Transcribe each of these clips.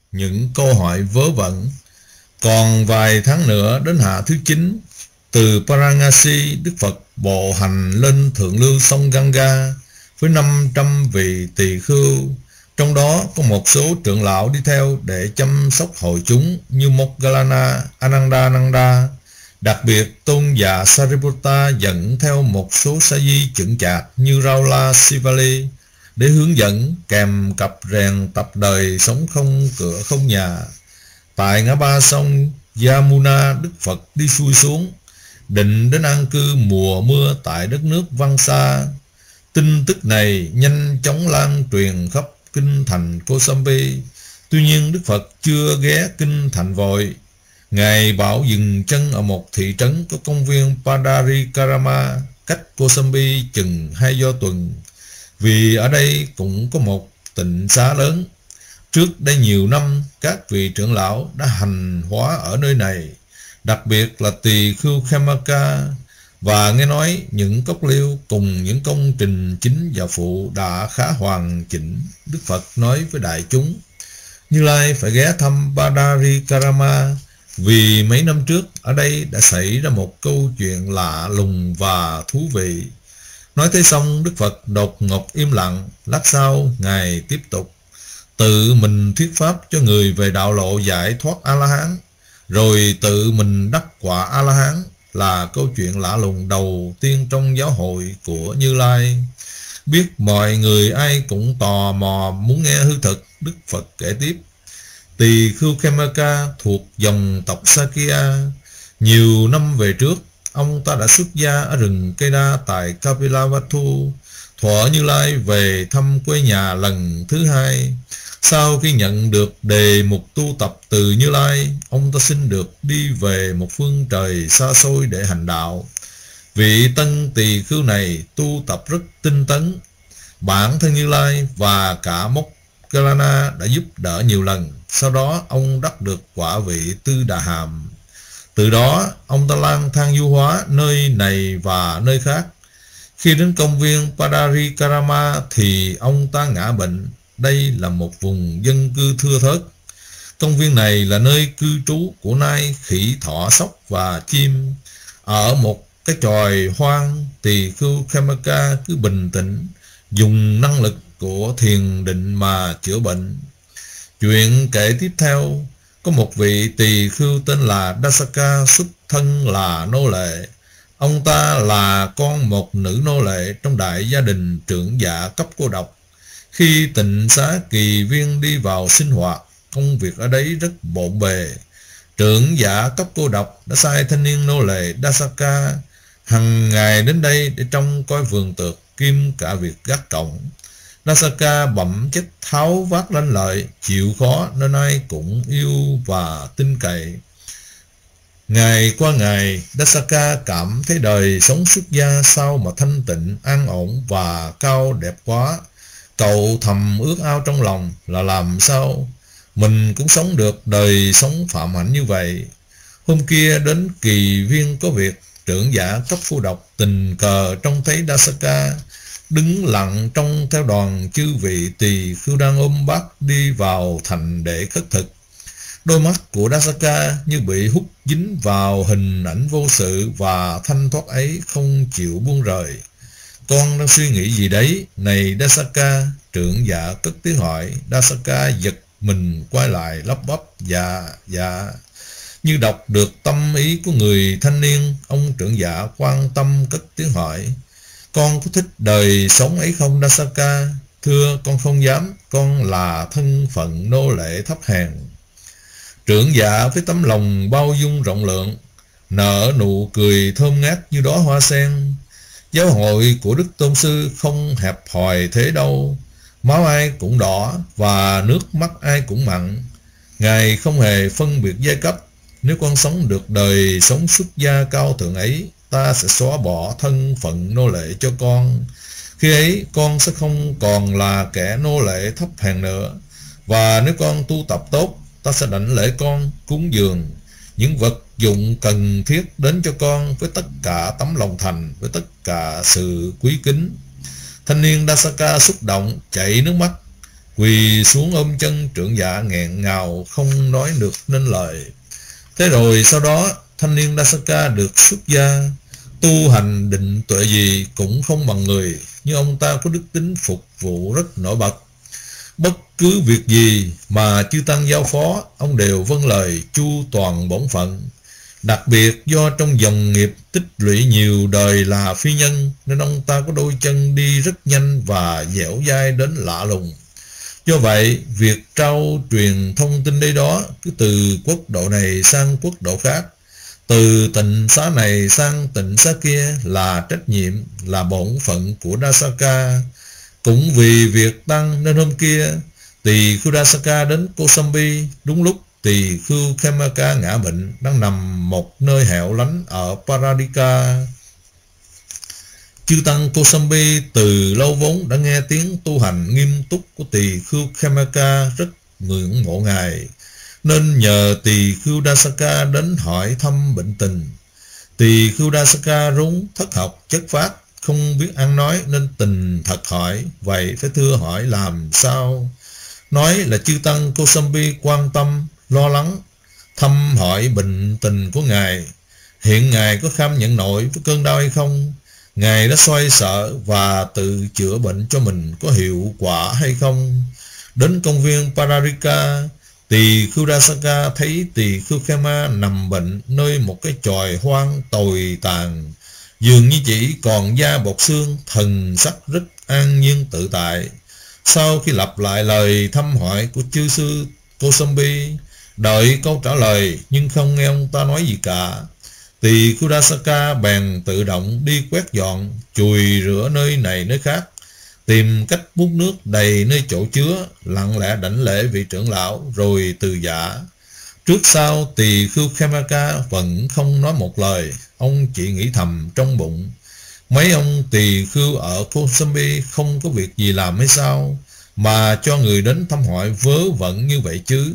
những câu hỏi vớ vẩn. Còn vài tháng nữa đến hạ thứ 9, từ Varanasi, Đức Phật bộ hành lên thượng lưu sông Ganga với 500 vị tỳ khưu, trong đó có một số trưởng lão đi theo để chăm sóc hội chúng như Moggallana, Anandananda. Đặc biệt, tôn giả Sariputta dẫn theo một số sa di chững chạc như Raula Sivali để hướng dẫn kèm cặp rèn tập đời sống không cửa không nhà. Tại ngã ba sông Yamuna, Đức Phật đi xuôi xuống, định đến an cư mùa mưa tại đất nước Vangsa. Tin tức này nhanh chóng lan truyền khắp kinh thành Kosambi. Tuy nhiên Đức Phật chưa ghé kinh thành vội. Ngài bảo dừng chân ở một thị trấn có công viên Padarikarama cách Kosambi chừng 2 do tuần, vì ở đây cũng có một tịnh xá lớn. Trước đây nhiều năm, các vị trưởng lão đã hành hóa ở nơi này, đặc biệt là tỳ khưu Khemaka, và nghe nói những cốc liêu cùng những công trình chính và phụ đã khá hoàn chỉnh. Đức Phật nói với đại chúng: Như Lai phải ghé thăm Padarikarama, vì mấy năm trước ở đây đã xảy ra một câu chuyện lạ lùng và thú vị. Nói thế xong, Đức Phật đột ngột im lặng. Lát sau, Ngài tiếp tục: Tự mình thuyết pháp cho người về đạo lộ giải thoát A-la-hán, rồi tự mình đắc quả A-la-hán, là câu chuyện lạ lùng đầu tiên trong giáo hội của Như Lai. Biết mọi người ai cũng tò mò muốn nghe hư thực, Đức Phật kể tiếp: Tỳ khưu Khemaka thuộc dòng tộc Sakya. Nhiều năm về trước, ông ta đã xuất gia ở rừng cây đa tại Kapilavatthu. Thuở Như Lai về thăm quê nhà lần thứ 2, sau khi nhận được đề mục tu tập từ Như Lai, ông ta xin được đi về một phương trời xa xôi để hành đạo. Vị tân tỳ khưu này tu tập rất tinh tấn. Bản thân Như Lai và cả Moggallana đã giúp đỡ nhiều lần. Sau đó ông đắc được quả vị Tư Đà Hàm. Từ đó ông ta lang thang du hóa nơi này và nơi khác. Khi đến công viên Padarikarama thì ông ta ngã bệnh. Đây là một vùng dân cư thưa thớt. Công viên này là nơi cư trú của nai, khỉ, thỏ, sóc và chim. Ở một cái chòi hoang, tỳ khưu Khemaka cứ bình tĩnh dùng năng lực của thiền định mà chữa bệnh. Chuyện kể tiếp theo, có một vị tỳ khưu tên là Dasaka, xuất thân là nô lệ. Ông ta là con một nữ nô lệ trong đại gia đình trưởng giả cấp cô độc. Khi tịnh xá kỳ viên đi vào sinh hoạt, công việc ở đấy rất bộn bề. Trưởng giả cấp cô độc đã sai thanh niên nô lệ Dasaka hằng ngày đến đây để trông coi vườn tược kiêm cả việc gác cổng. Dasaka bẩm chất tháo vát lanh lợi, chịu khó nên ai cũng yêu và tin cậy. Ngày qua ngày, Dasaka cảm thấy đời sống xuất gia sao mà thanh tịnh, an ổn và cao đẹp quá. Cậu thầm ước ao trong lòng là làm sao mình cũng sống được đời sống phạm hạnh như vậy. Hôm kia đến kỳ viên có việc, trưởng giả cấp cô độc tình cờ trông thấy Dasaka đứng lặng trong theo đoàn chư vị tỳ khưu đang ôm bát đi vào thành để khất thực. Đôi mắt của Dasaka như bị hút dính vào hình ảnh vô sự và thanh thoát ấy, không chịu buông rời. Con đang suy nghĩ gì đấy? Này Dasaka, trưởng giả cất tiếng hỏi. Dasaka giật mình quay lại lắp bắp: Dạ. Như đọc được tâm ý của người thanh niên, ông trưởng giả quan tâm cất tiếng hỏi: Con có thích đời sống ấy không Dasaka? Thưa, con không dám, con là thân phận nô lệ thấp hèn. Trưởng giả với tấm lòng bao dung rộng lượng nở nụ cười thơm ngát như đóa hoa sen. Giáo hội của Đức Tôn Sư không hẹp hòi thế đâu. Máu ai cũng đỏ và nước mắt ai cũng mặn. Ngài không hề phân biệt giai cấp. Nếu con sống được đời sống xuất gia cao thượng ấy, ta sẽ xóa bỏ thân phận nô lệ cho con. Khi ấy con sẽ không còn là kẻ nô lệ thấp hèn nữa. Và nếu con tu tập tốt, ta sẽ đảnh lễ con, cúng dường những vật dụng cần thiết đến cho con với tất cả tấm lòng thành, với tất cả sự quý kính. Thanh niên Dasaka xúc động chảy nước mắt. quỳ xuống ôm chân trưởng giả nghẹn ngào không nói được nên lời. Thế rồi sau đó thanh niên Dasaka được xuất gia, tu hành định tuệ gì cũng không bằng người, nhưng ông ta có đức tính phục vụ rất nổi bật. Bất cứ việc gì mà chư tăng giao phó, ông đều vâng lời chu toàn bổn phận. Đặc biệt do trong dòng nghiệp tích lũy nhiều đời là phi nhân, nên ông ta có đôi chân đi rất nhanh và dẻo dai đến lạ lùng. Do vậy, việc trao truyền thông tin đây đó, cứ từ quốc độ này sang quốc độ khác, từ tịnh xá này sang tịnh xá kia là trách nhiệm, là bổn phận của Dasaka. Cũng vì việc tăng nên hôm kia, tỳ khưu Dasaka đến Kosambi đúng lúc tỳ khưu Khemaka ngã bệnh, đang nằm một nơi hẻo lánh ở Paradika. Chư tăng Kosambi từ lâu vốn đã nghe tiếng tu hành nghiêm túc của tỳ khưu Khemaka, rất ngưỡng mộ ngài, nên nhờ tỳ khưu Dasaka đến hỏi thăm bệnh tình. Tỳ khưu Dasaka rúng thất học chất phát, không biết ăn nói nên tình thật hỏi, vậy phải thưa hỏi làm sao? Nói là chư tăng Kosambi quan tâm, lo lắng, thăm hỏi bệnh tình của ngài. Hiện ngài có kham nhận nổi với cơn đau hay không? Ngài đã xoay sở và tự chữa bệnh cho mình có hiệu quả hay không? Đến công viên Paradika, tỳ khưu Dasaka thấy tỳ khưu Khema nằm bệnh nơi một cái chòi hoang tồi tàn, dường như chỉ còn da bọc xương, thần sắc rất an nhiên tự tại. Sau khi lặp lại lời thăm hỏi của chư sư Kosambi, đợi câu trả lời nhưng không nghe ông ta nói gì cả, tỳ khưu Dasaka bèn tự động đi quét dọn, chùi rửa nơi này nơi khác, tìm cách múc nước đầy nơi chỗ chứa, lặng lẽ đảnh lễ vị trưởng lão rồi từ giả. Trước sau tỳ khưu Khemaka vẫn không nói một lời. Ông chỉ nghĩ thầm trong bụng, mấy ông tỳ khưu ở Kosambi không có việc gì làm hay sao mà cho người đến thăm hỏi vớ vẩn như vậy chứ.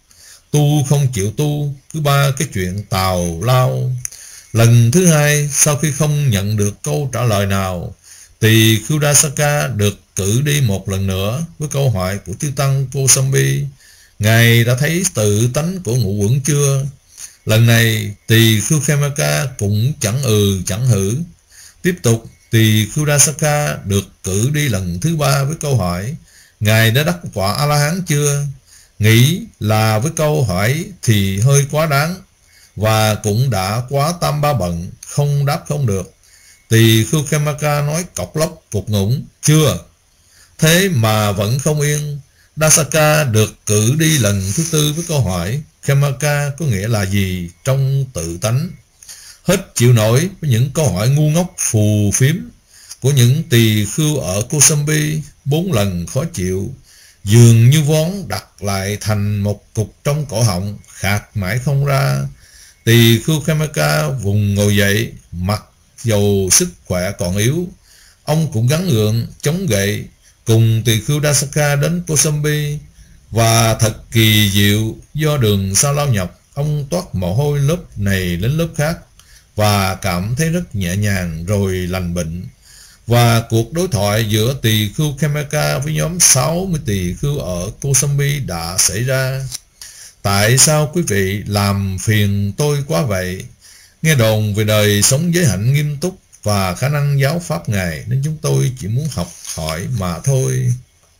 Tu không chịu tu, cứ ba cái chuyện tào lao. Lần thứ hai, sau khi không nhận được câu trả lời nào, tỳ khưu Dasaka được cử đi một lần nữa với câu hỏi của chư tăng Kosambi: ngài đã thấy tự tánh của ngũ uẩn chưa? Lần này tỳ khưu Khemaka cũng chẳng chẳng hử. Tiếp tục, tỳ khưu Dasaka được cử đi lần thứ ba với câu hỏi: ngài đã đắc quả A La Hán chưa? Nghĩ là với câu hỏi thì hơi quá đáng, và cũng đã quá tam ba bận, không đáp không được. Tỳ khưu Khemaka nói cọc lóc cục ngủng: chưa. Thế mà vẫn không yên. Dasaka được cử đi lần thứ tư với câu hỏi: Khemaka có nghĩa là gì trong tự tánh? Hết chịu nổi với những câu hỏi ngu ngốc phù phiếm của những tỳ khưu ở Kosambi. 4 lần khó chịu, dường như vón đặt lại thành một cục trong cổ họng, khạc mãi không ra. Tỳ khưu Khemaka vùng ngồi dậy, mặc dầu sức khỏe còn yếu, ông cũng gắng gượng chống gậy cùng tỳ khưu Dasaka đến Kosambi. Và thật kỳ diệu, do đường xa lao nhọc, ông toát mồ hôi lớp này đến lớp khác và cảm thấy rất nhẹ nhàng rồi lành bệnh. Và cuộc đối thoại giữa tỳ khưu Khemaka với nhóm 60 tỳ khưu ở Kosambi đã xảy ra. Tại sao quý vị làm phiền tôi quá vậy? Nghe đồn về đời sống giới hạnh nghiêm túc và khả năng giáo pháp ngài, nên chúng tôi chỉ muốn học hỏi mà thôi.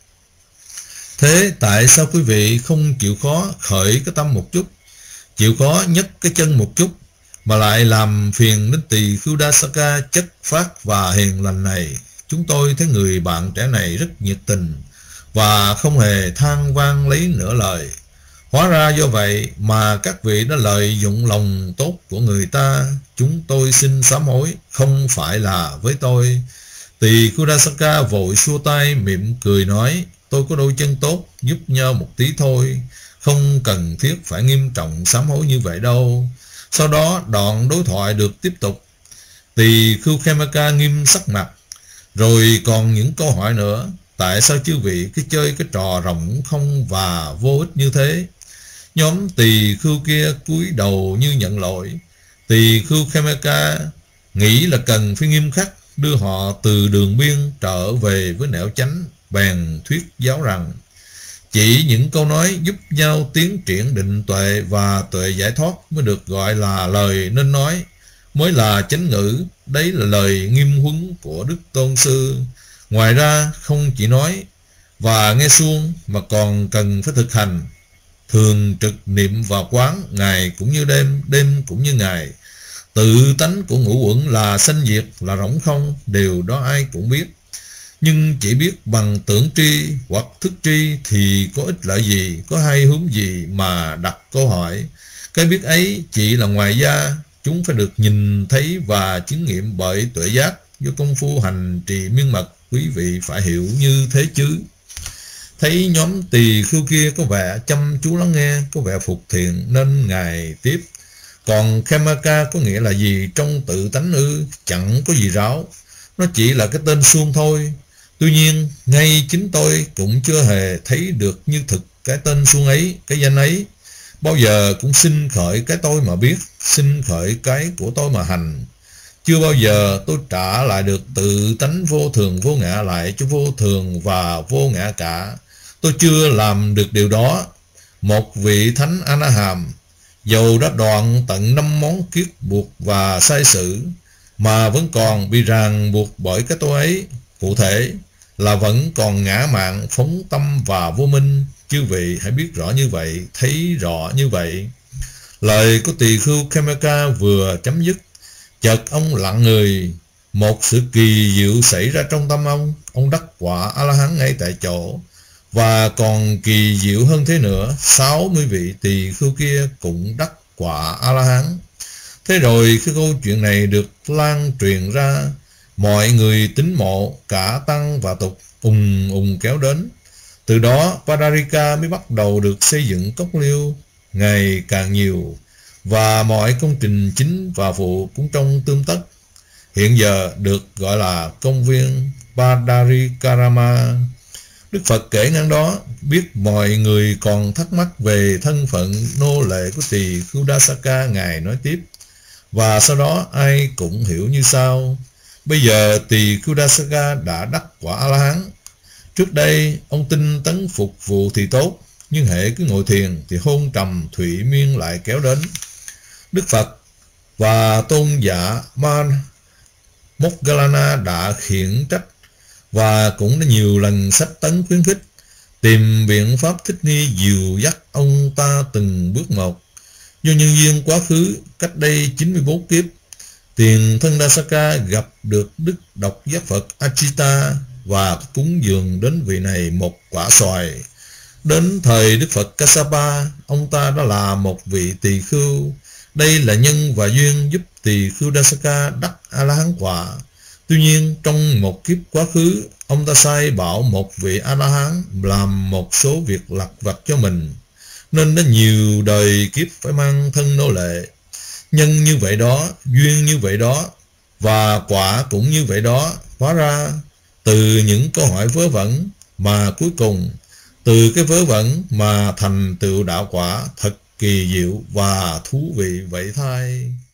Thế tại sao quý vị không chịu khó khởi cái tâm một chút, chịu khó nhấc cái chân một chút, mà lại làm phiền đến tỳ khưu Dasaka chất phát và hiền lành này? Chúng tôi thấy người bạn trẻ này rất nhiệt tình và không hề than vang lấy nửa lời. Hóa ra do vậy mà các vị đã lợi dụng lòng tốt của người ta. Chúng tôi xin sám hối, không phải là với tôi. Tỳ khưu Dasaka vội xua tay mỉm cười nói: tôi có đôi chân tốt, giúp nhau một tí thôi, không cần thiết phải nghiêm trọng sám hối như vậy đâu. Sau đó đoạn đối thoại được tiếp tục. Tỳ khưu Khemaka nghiêm sắc mặt: rồi còn những câu hỏi nữa. Tại sao chư vị cứ chơi cái trò rộng không và vô ích như thế? Nhóm tỳ khưu kia cúi đầu như nhận lỗi. Tỳ khưu Khemaka nghĩ là cần phải nghiêm khắc đưa họ từ đường biên trở về với nẻo chánh, bèn thuyết giáo rằng: Chỉ những câu nói giúp nhau tiến triển định tuệ và tuệ giải thoát mới được gọi là lời nên nói, mới là chánh ngữ. Đấy là lời nghiêm huấn của Đức Tôn Sư. Ngoài ra không chỉ nói và nghe suông mà còn cần phải thực hành. Thường trực niệm và quán, ngày cũng như đêm, đêm cũng như ngày. Tự tánh của ngũ uẩn là sanh diệt, là rỗng không, điều đó ai cũng biết. Nhưng chỉ biết bằng tưởng tri hoặc thức tri thì có ích lợi gì, có hay hướng gì mà đặt câu hỏi. Cái biết ấy chỉ là ngoài da, chúng phải được nhìn thấy và chứng nghiệm bởi tuệ giác. Do công phu hành trì miên mật, quý vị phải hiểu như thế chứ. Thấy nhóm tỳ khưu kia có vẻ chăm chú lắng nghe, có vẻ phục thiện nên Ngài tiếp. Còn Khamaka có nghĩa là gì trong tự tánh ư? Chẳng có gì ráo, nó chỉ là cái tên suông thôi. Tuy nhiên, ngay chính tôi cũng chưa hề thấy được như thực cái tên suông ấy, cái danh ấy. Bao giờ cũng sinh khởi cái tôi mà biết, sinh khởi cái của tôi mà hành. Chưa bao giờ tôi trả lại được tự tánh vô thường vô ngã lại cho vô thường và vô ngã cả. Tôi chưa làm được điều đó. Một vị thánh A-na-hàm, dầu đã đoạn tận 5 món kiết buộc và sai sử, mà vẫn còn bị ràng buộc bởi cái tôi ấy. Cụ thể là vẫn còn ngã mạn, phóng tâm và vô minh. Chư vị hãy biết rõ như vậy, thấy rõ như vậy. Lời của tỳ khưu Khamaka vừa chấm dứt, chợt ông lặng người. Một sự kỳ diệu xảy ra trong tâm ông đắc quả A-la-hán ngay tại chỗ. Và còn kỳ diệu hơn thế nữa, 60 vị tỳ khưu kia cũng đắc quả A-la-hán. Thế rồi cái câu chuyện này được lan truyền ra, mọi người tín mộ, cả tăng và tục ùng kéo đến. Từ đó Padarika mới bắt đầu được xây dựng cốc liêu ngày càng nhiều, và mọi công trình chính và phụ cũng trong tươm tất. Hiện giờ được gọi là công viên Padarikarama. Đức Phật kể ngang đó, biết mọi người còn thắc mắc về thân phận nô lệ của tỳ khưu Dasaka, Ngài nói tiếp. Và sau đó ai cũng hiểu như sau. Bây giờ tỳ khưu Dasaka đã đắc quả A-la-hán. Trước đây ông tinh tấn phục vụ thì tốt, nhưng hễ cứ ngồi thiền thì hôn trầm thủy miên lại kéo đến. Đức Phật và tôn giả Man Moggallana đã khiển trách và cũng đã nhiều lần sách tấn khuyến khích, tìm biện pháp thích nghi dìu dắt ông ta từng bước một. Do nhân duyên quá khứ, cách đây 94 kiếp, tiền thân Dasaka gặp được Đức Độc Giác Phật Ajita và cúng dường đến vị này một quả xoài. Đến thời Đức Phật Kassapa, ông ta đã là một vị tỳ khưu. Đây là nhân và duyên giúp tỳ khưu Dasaka đắc A-la-hán quả. Tuy nhiên, trong một kiếp quá khứ, ông ta sai bảo một vị A-la-hán làm một số việc lặt vặt cho mình, nên đã nhiều đời kiếp phải mang thân nô lệ. Nhân như vậy đó, duyên như vậy đó, và quả cũng như vậy đó. Hóa ra, từ những câu hỏi vớ vẩn mà cuối cùng, từ cái vớ vẩn mà thành tựu đạo quả, thật kỳ diệu và thú vị vậy thay.